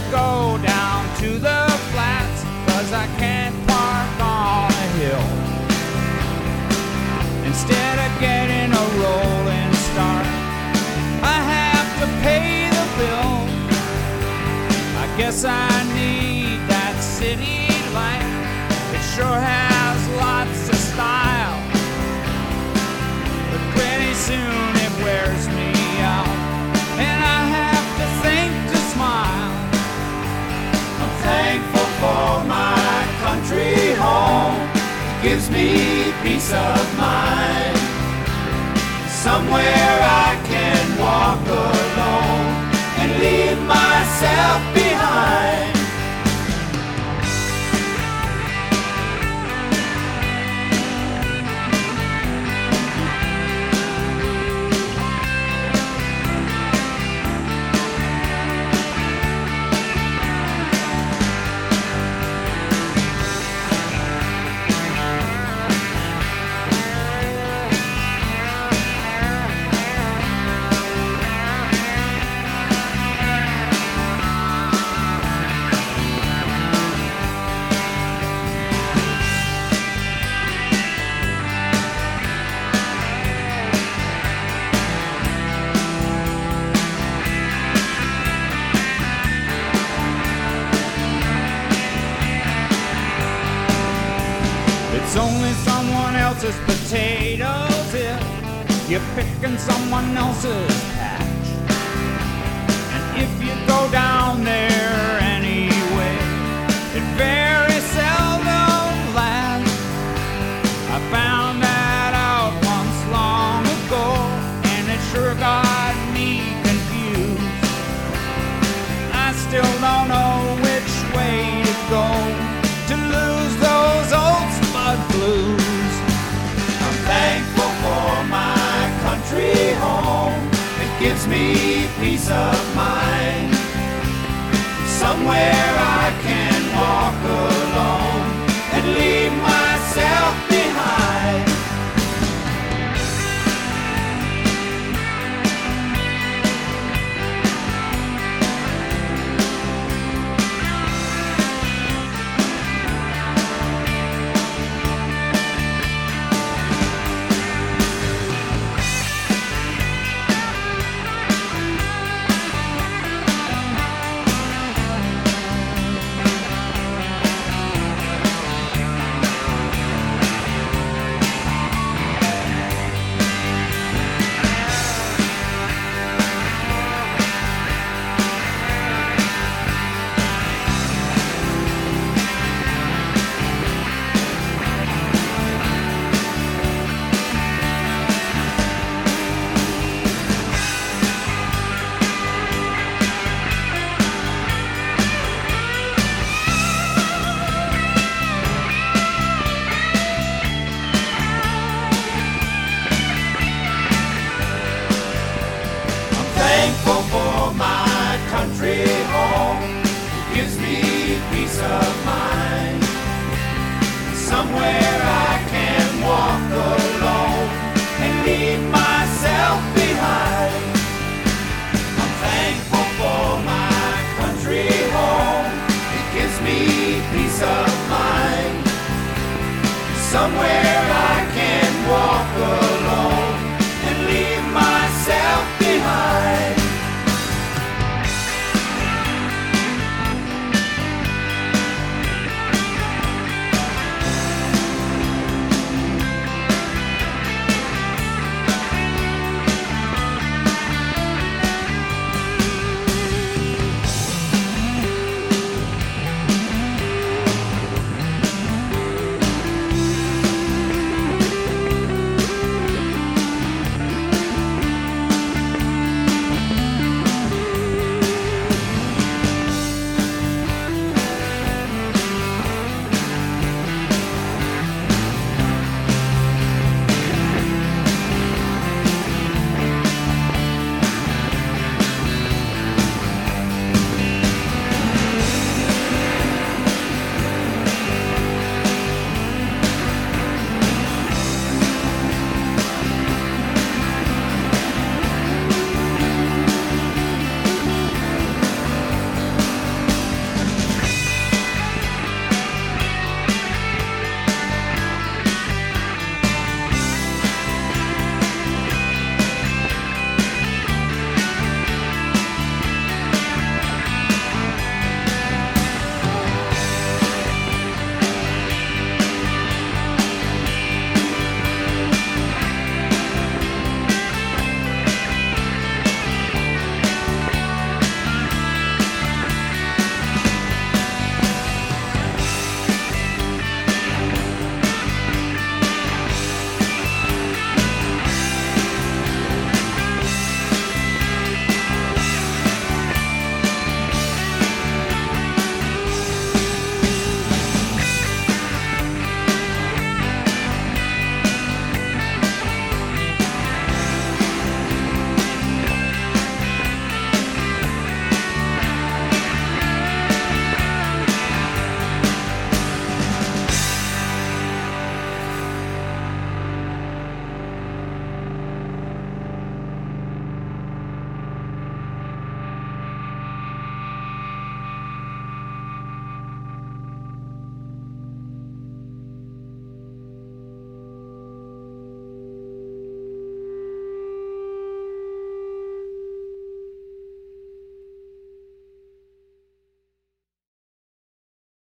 go down to the flats, 'cause I can't park on a hill. Instead of getting a rolling start, I have to pay the bill. I guess I need that city life. It sure has lots of style, but pretty soon it wears me out, and I have to think to smile. I'm thankful for my country home. It gives me peace of mind. Somewhere I can walk alone and leave myself behind. It's only someone else's potatoes if you're picking someone else's patch. And if you go down there anyway, it very seldom lasts. I found that out once long ago, and it sure got me confused. I still don't know which way to go to lose those old spud blues. I'm thankful for my country home. It gives me peace of mind. Somewhere I can walk alone and leave myself behind. Thankful for my country home. It gives me peace of mind. Somewhere I can walk alone and leave my